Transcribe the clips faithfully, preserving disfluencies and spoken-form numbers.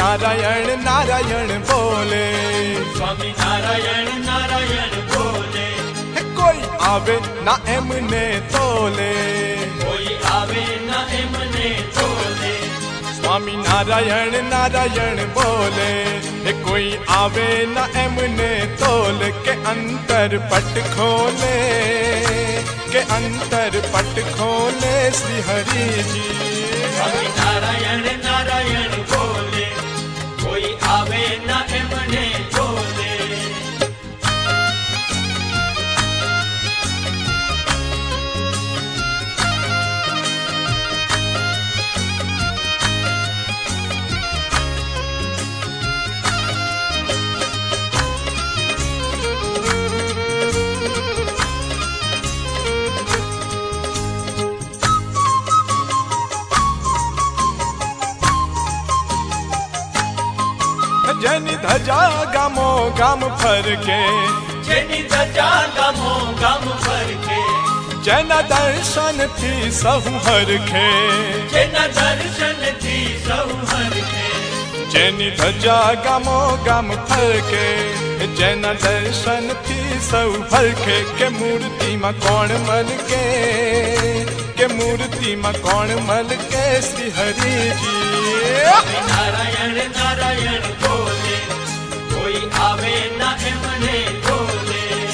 नारायण नारायण बोले, स्वामी नारायण नारायण बोले। कोई आवे ना एमने तोले, कोई आवे ना एमने तोले। स्वामी नारायण नारायण बोले, कोई आवे ना एमने तोल के अंतर पट खोले, के अंतर पट खोले श्री हरि जी। स्वामी नारायण नारायण बोले, कोई आवे ना एमने तोले। जनि धजा गमो गम फरके, जनि धजा गमो गम फरके। जन दर्शन थी सहु हरखे, जन दर्शन थी सहु हरखे। जनि धजा गमो गम फरके, जन दर्शन थी सहु हरखे। के मूर्ति में कौन मल के, के मूर्ति में कौन मल के श्री हरि जी। नारायण नारायण बोले, कोई आवे ना एमने तोले।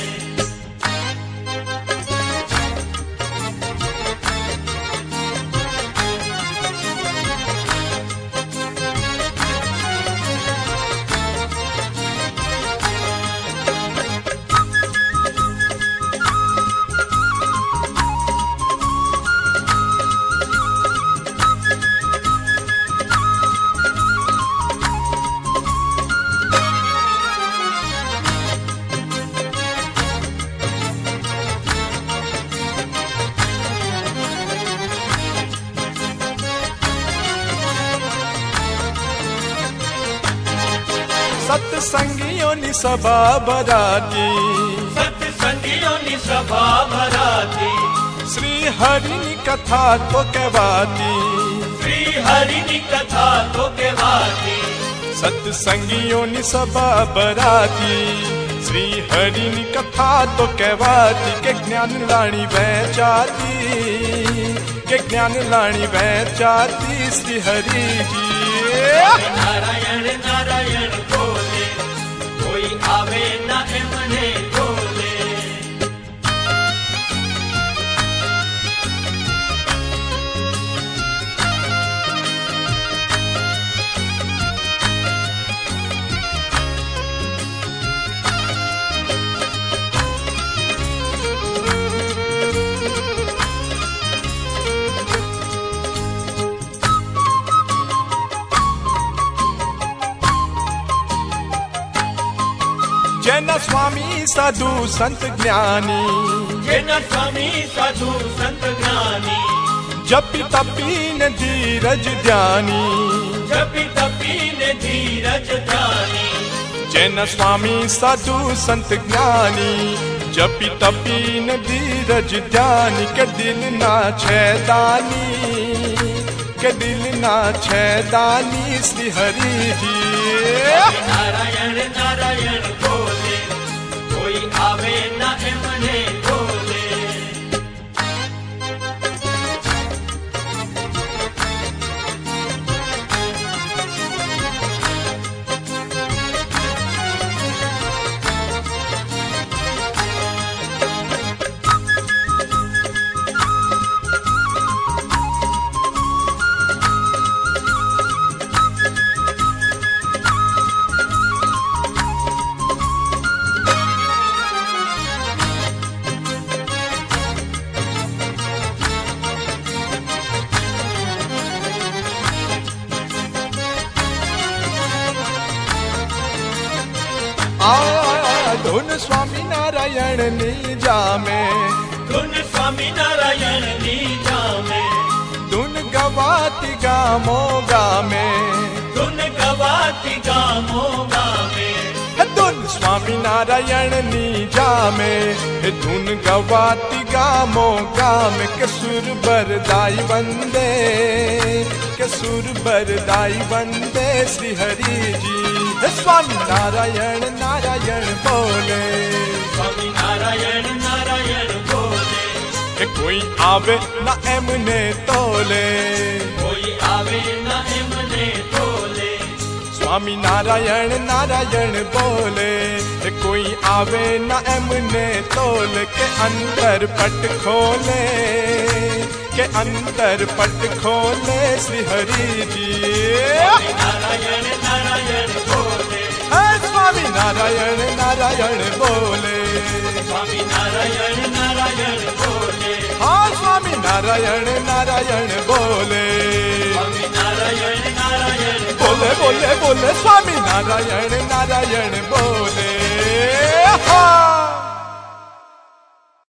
सत्संगियों नि सभा बराती, सत्संगियों नि सभा बराती। श्री हरि नि कथा तो कहवाती, श्री हरि नि कथा तो कहवाती। सत्संगियों नि सभा बराती, श्री हरि नि कथा तो कहवाती। के ज्ञान लाणी वह जाती, के ज्ञान लाणी वह जाती श्री हरि जी। नारायण नारायण बोले, कोई आवे ना एमने तोले। जैन स्वामी साधु संत ज्ञानी, जैन स्वामी साधु संत ज्ञानी। जपि तपी न धीरज ध्यानी, जपि तपी न धीरज ध्यानी। जैन स्वामी साधु संत ज्ञानी, जपि तपी न धीरज ध्यानी। के दिल ना छैदानी, के दिल ना छैदानी श्री हरि जी। नारायण नारायण बोले, कोई आवे ना एमने तोले। धुन स्वामी नारायण नी जामे, धुन स्वामी नारायण नी जामे। धुन गवाती गामो गामे, धुन गवाती गामो गामे। धुन स्वामी नारायण नी जामे धुन गवाती गामो गाम के सुर बरदाई वंदे के सुर बरदाई वंदे श्री हरि जी। स्वामी नारायण नारायण बोले, स्वामी नारायण नारायण बोले, के कोई आवे ना एमने तोले, कोई आवे ना एमने तोले। स्वामी नारायण नारायण बोले, कोई आवे ना एमने तोल के अंदर पट खोले, के अंदर पट खोले श्री हरि जी। नारायण नारायण बोले, स्वामी नारायण नारायण बोले, स्वामी नारायण नारायण बोले, हाँ स्वामी नारायण नारायण बोले, स्वामी नारायण नारायण बोले बोले बोले स्वामी नारायण नारायण बोले, हाँ।